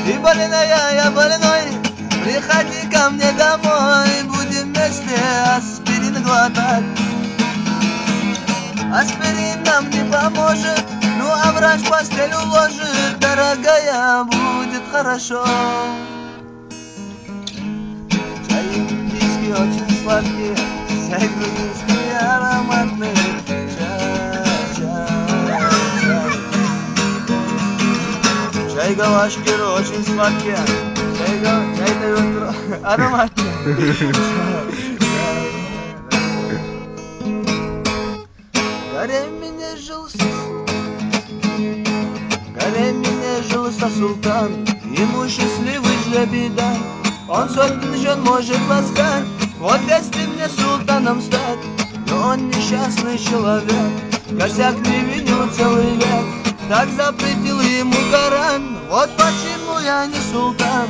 Ты больная, я больной, приходи ко мне домой, будем вместе аспирин глотать. Аспирин нам не поможет, ну а врач постель уложит. Дорогая, будет хорошо. Чай индийский очень сладкий, чай грузинский ароматный. Чай галашкир очень сладкий, чай дает ароматный. Горе меня жился султан, ему счастливый жребий дай. Он сотен жен может ласкать, вот если мне султаном стать. Но он несчастный человек, косяк не видел целый век. Так запретил ему Коран, вот почему я не султан.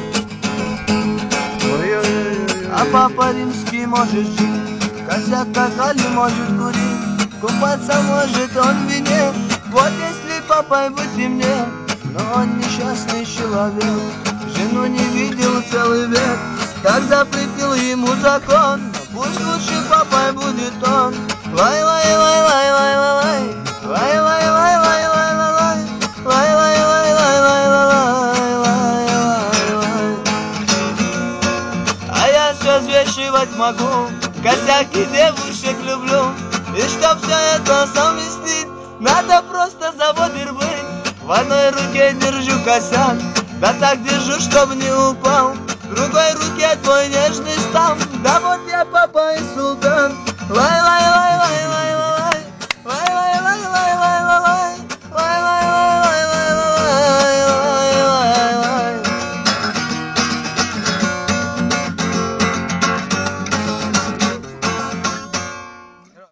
А папа римский может жить, косяк как Али может курить, купаться может он в вине, вот если папой быть и мне. Но он несчастный человек, жену не видел целый век. Так запретил ему закон, пусть лучше папой будет он. Лай-лай-лай-лай-лай-лай, лай-лай-лай-лай-лай-лай, лай-лай-лай-лай-лай-лай. А я все взвешивать могу, косяк и девушек люблю. И чтоб все это совместить, надо просто заводир быть. В одной руке держу косяк, да так держу, чтоб не упал. В другой руке твой нежный стан, да вот я папа и султан. Лай-лай-лай-лай-лай.